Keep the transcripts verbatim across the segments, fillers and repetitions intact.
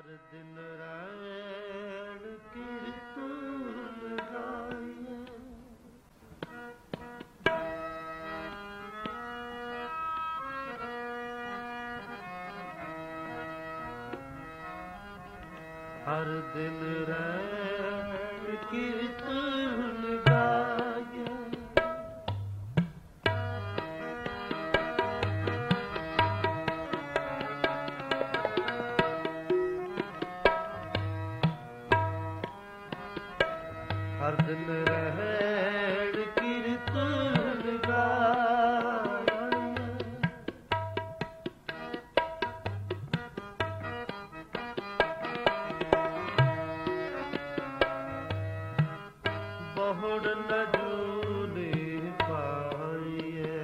ਹਰ ਦਿਨ ਰੈਣ ਕੀਰਤਨ ਗਾਈਏ, ਹਰ ਦਿਨ ਰੈਣ ਕੀਰਤਨ ਗਾਈਏ, ਹਰ ਦਿਨ ਰਹਿਣ ਕੀਰਤਨ ਗਾਈਏ, ਬਹੁੜ ਨ ਜੂਨੀ ਪਾਈਏ,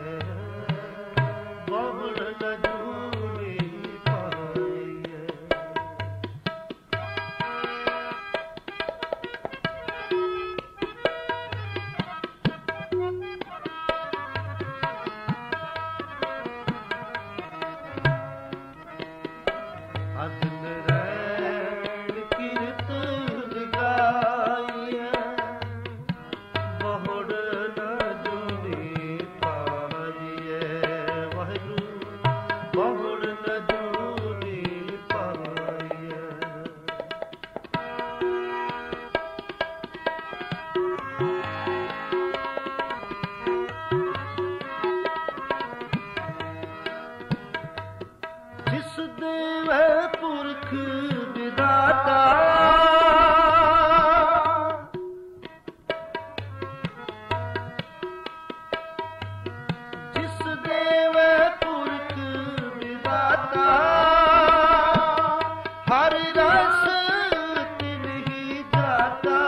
ਬਹੁੜ ਨ ਜੂਨੀ ਪਾਈਏ, ਹਰ ਦਿਨ ਰਹਿਣ ਕੀਰਤਨ ਗਾਈਏ, ਬਹੁੜ ਨ ਜੂਨੀ ਪਾਈਏ, ਵਾਹਿਗੁਰੂ ਬਹੁੜ ਨ ਜੂਨੀ ਪਾਈਏ, ਜਿਸ ਦੇਵੇ ਪੁਰਖ ਵਿਦਾਤਾ, ਜਿਸ ਦੇਵੇ ਪੁਰਖ ਵਿਦਾਤਾ, ਹਰਿ ਰਸ ਤਿਨਹੀ ਜਾਤਾ,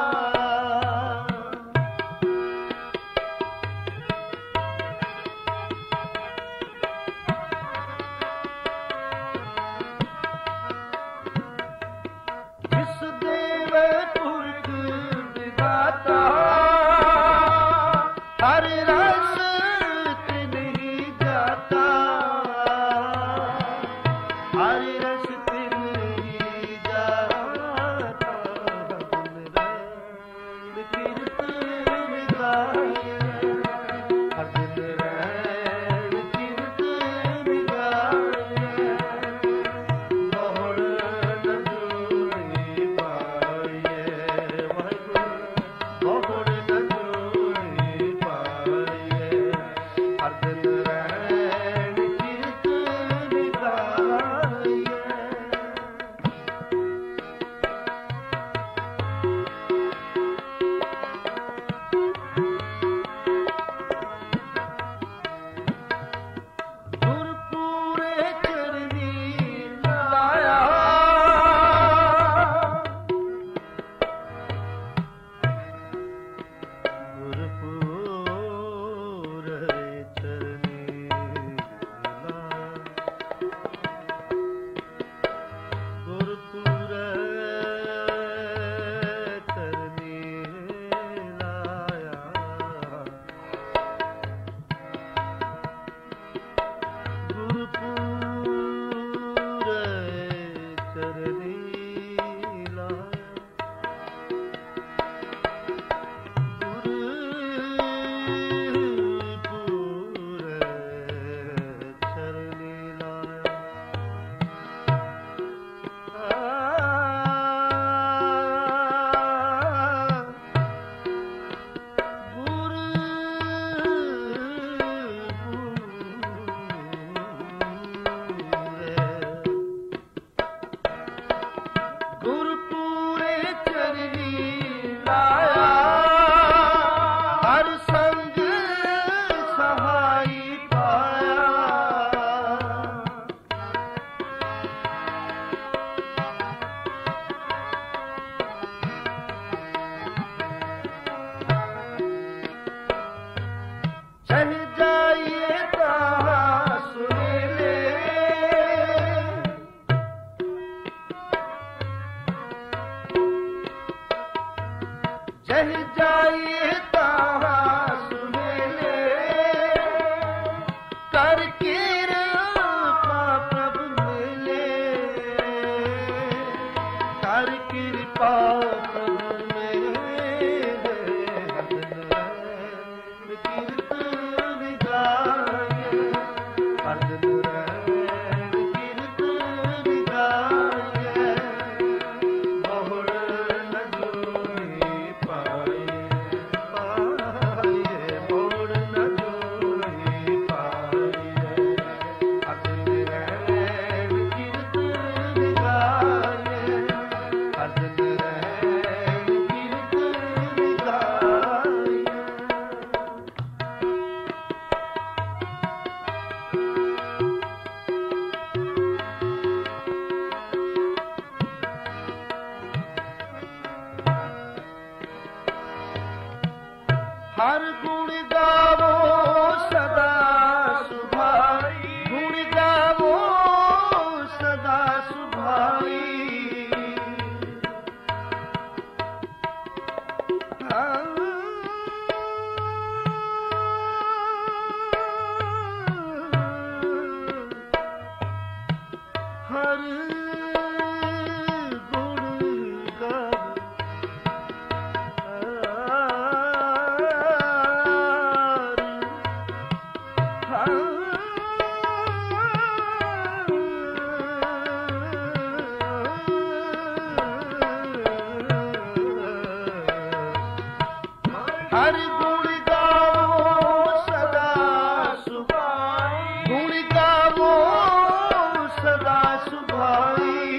ਜਿਸ ਦੇਵੇ ਪੁਰਖ ਵਿਦਾਤਾ, ਹਰਿ ਰਸ ਤਿਨਹੀ ਜਾਤਾ, ਹਰਿ ਰਸ ਤਿਨਹੀ ਜਾਤਾ, ਹਰ ਦਿਨ ਰੈਣ ਕੀਰਤਨ ਗਾਈਏ, ਹਰ ਦਿਨ ਰੈਣ ਕੀਰਤਨ ਗਾਈਏ, ਬਹੁੜ ਨ ਜੂਨੀ ਪਾਈਏ, ਵਾਹਿਗੁਰੂ ਬਹੁੜ ਨ ਜੂਨੀ ਪਾਈਏ, ਹਰ ਦਿਨ ਰੈਣ ਕੀਰਤਨ ਗਾਈਏ, ਗੁਰਪੂਰੇ ਚਰਨੀ ਲਾਇਆ, ਗੁਰਪੂਰੇ ਚਰਨੀ ਲਾਇਆ, ਗੁਰਪੂਰੇ ਚਰਨੀ ਲਾਇਆ, ਗੁਰਪੂਰੇ ਚਰਨੀ ਲਾਇਆ, ਗੁਰਪੂਰੇ ਚਰਨੀ ਲਾਇਆ, ਗੁਰਪੂਰੇ ਚਰਨੀ ਲਾਇਆ, ਹਰ ਸੰਗ ਸਹਾਈ ਪਾਇਆ, ਚਲ ਜਾਈਏ ਤਾਂ ਸੁਨੇਲੇ, ਚਲ ਜਾਈਏ ਤਾਂ ਸੁਨੇਲੇ, ਕਰ ਕਿਰਪਾ ਪ੍ਰਭ ਮਿਲੇ, ਹਰ ਗੁਣ ਗਾਵੋ ਸਦਾ ਸੁਭਾਈ, ਗੁਣ ਗਾਵੋ ਸਦਾ ਸੁਭਾਈ। ਹਰ ਗੁਣ ਗਾਵੋ ਹਰ ਗੁਣ ਗਾਵੋ ਸਦਾ ਸੁਭਾਈ, ਗੁਣ ਗਾਵੋ ਸਦਾ ਸੁਭਾਈ।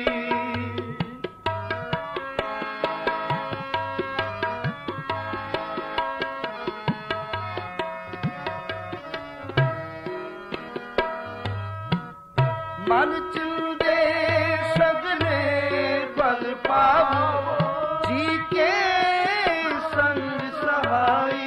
ਮਨ ਚਿੰਦੇ ਸਗਲੇ ਬਲ ਪਾਵੋ, ਜੀ ਕੇ ਸੰਗ ਸਹਾਈ।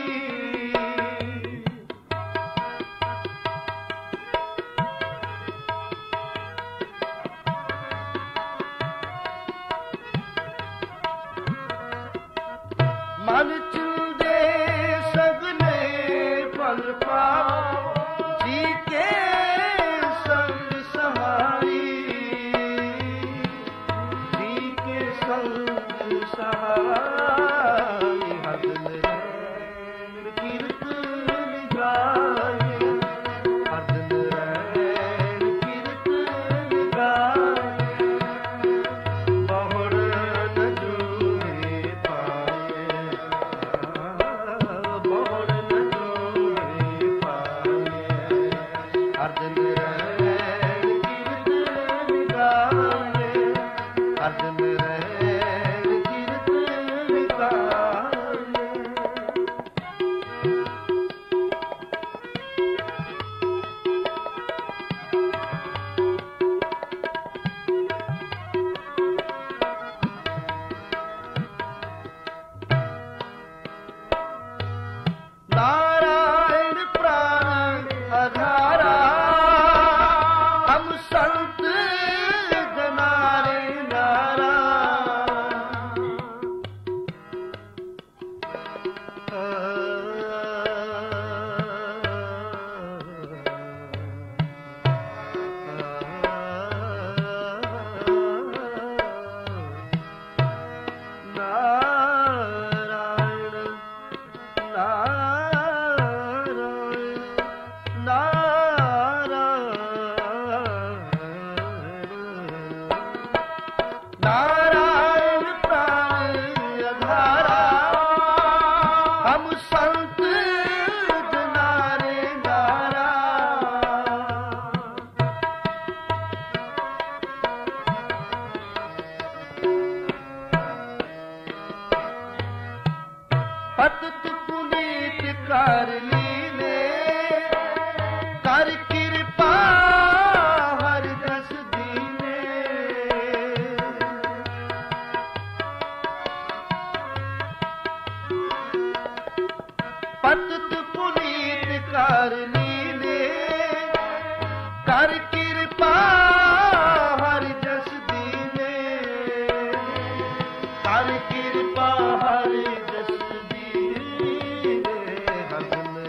ਮਨ ਚਿੰਦੇ ਸਗਲੇ ਬਲ ਪਾਵੋ, ਜੀ ਕੇ ਸੰਗ ਸਹਾਈ, ਜੀ ਕੇ ਸੰਗ ਸਹਾਈ। ਹਰ ਦਿਨ ਕੀਰਤਨ ਗਾਏ, ਹਰ ਦਿਨ ਕੀਰਤਨ ਗਾਏ। ਬਹੁੜ ਨ ਜੂਏ ਪਾਏ, ਬਹੁੜ ਨ ਜੂਏ ਪਾਏ। ਹਰ ਦਿਨ ਕੀਰਤਨ ਗਾਏ, ਹਰ ਦਿਨ ਕੀਰਤਨ ਗਾਏ। ਨਾਰਾਇਣ ਪ੍ਰਾਨ ਆਧਾਰਾ, ਹਮ ਸੰਤ ਜਨਾਰੇ ਨਾਰਾ। ਨਾਰਾਇਣ ਨਾਰਾਇਣ ਨਾਰਾਇਣ। ਨਾਰਾਇਣ ਪ੍ਰਾਨ ਆਧਾਰਾ, ਹਮ ਸੰਤ ਜਨਾਰੇ ਨਾਰਾ। ਪਤਿਤ ਪੁਨੀਤ ਕਰ ਲੀਲੇ, ਕਰ ਕਿਰਪਾ ਹਰਿ ਜਸ ਦੀਨੇ। ਪਤਿਤ ਪੁਨੀਤ ਕਰ ਲੀਲੇ, ਕਰ ਕਿਰਪਾ ਹਰਿ ਜਸ ਦੀਨੇ। ਕਰ ਕਿਰਪਾ ਹਰਿ ਜਸ ਦੀਨੇ। ਹਰ ਦਿਨ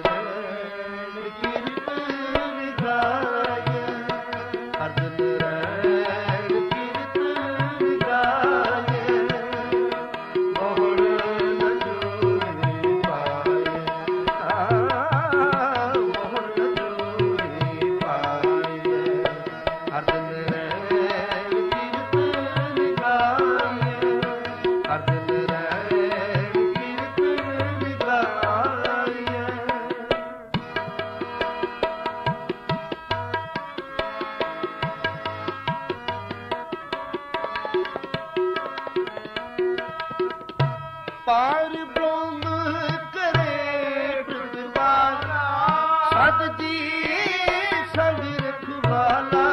ਕੀਰਤਨ ਗਾਏ, ਹਰ ਦਿਨ ਕੀਰਤਨ ਗਾਏ। ਬਹੁੜ ਨ ਜੂਏ ਪਾਏ, ਬਹੁੜ ਨ ਜੂਏ ਪਾਏ। ਹਰ ਦਿਨ ਕੀਰਤਨ ਗਾਏ, ਹਰ ਦਿਨ ਕੀਰਤਨ ਗਾਏ। ਪਾਰ ਬ੍ਰਹਮ ਕਰੇ ਪ੍ਰਤਿਪਾਲਾ, ਸਤ ਜੀ ਸੰਗ ਰਖਵਾਲਾ।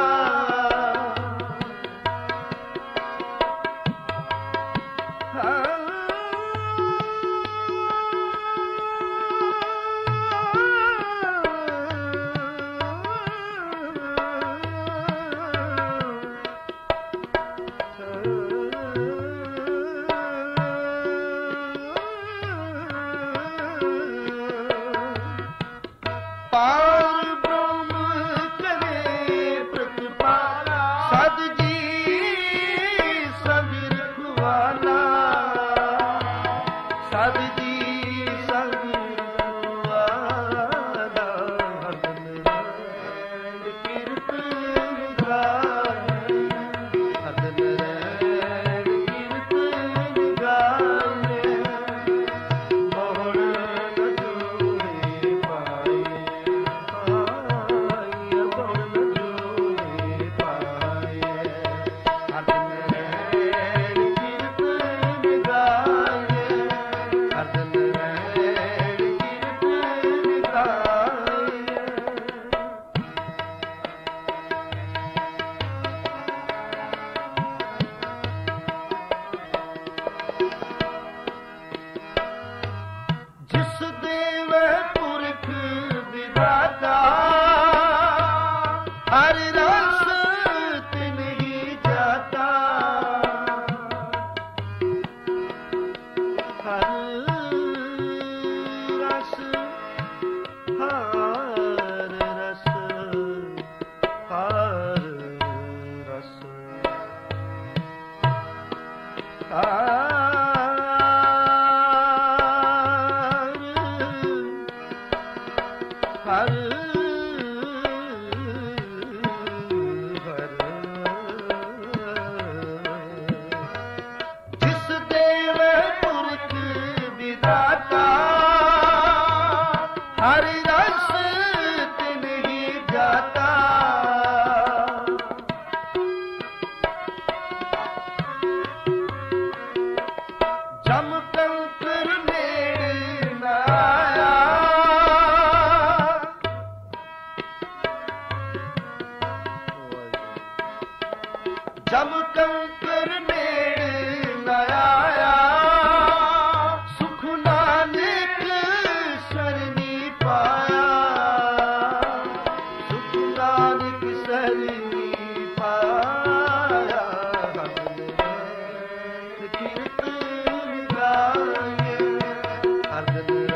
ਹਾਂ ਜਮ ਕੰਕਰ ਨੇੜੇ ਨਾ ਆਇਆ, ਸੁਖ ਨਾਨਕ ਸਰਨੀ ਪਾਇਆ, ਸੁਖ ਨਾਨਕ ਸਰਨੀ ਪਾਇਆ। ਕੀਰਤਨ ਗਾਏ ਹਰ ਦਿਨ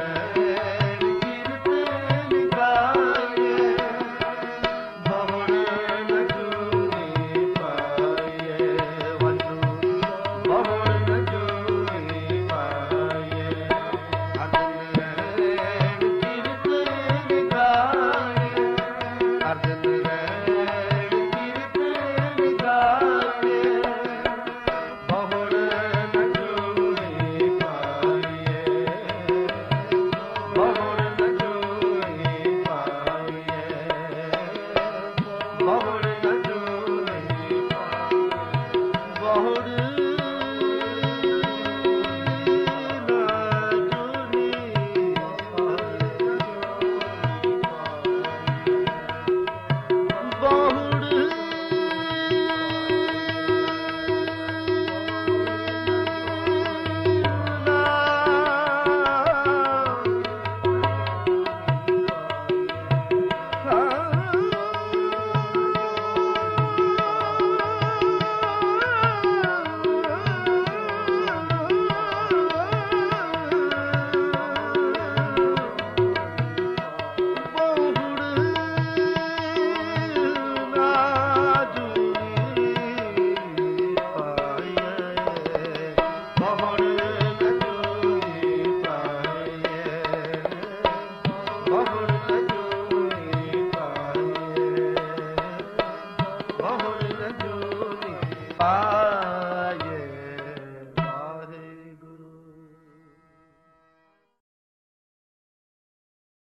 ਕੀਰਤਨ ਗਾਏ, ਬਹੁੜ ਨ ਜੂਨੀ ਪਾਏ ਵੰਡੂ, ਬਹੁੜ ਨ ਜੂਨੀ ਪਾਏ ਹਰ ਦਿਨ ਕੀਰਤਨ ਗਾਏ, ਹਰ ਦਿਨ ਕੀਰਤਨ ਗਾਏ, ਬਹੁੜ ਨ ਜੂਨੀ ਪਾਏ, ਬਹੁੜ ਨ ਜੂਨੀ ਪਾਏ, ਬਹੁੜ ਨ ਜੂਨੀ ਪਾਏ, ਬਹੁੜ Ah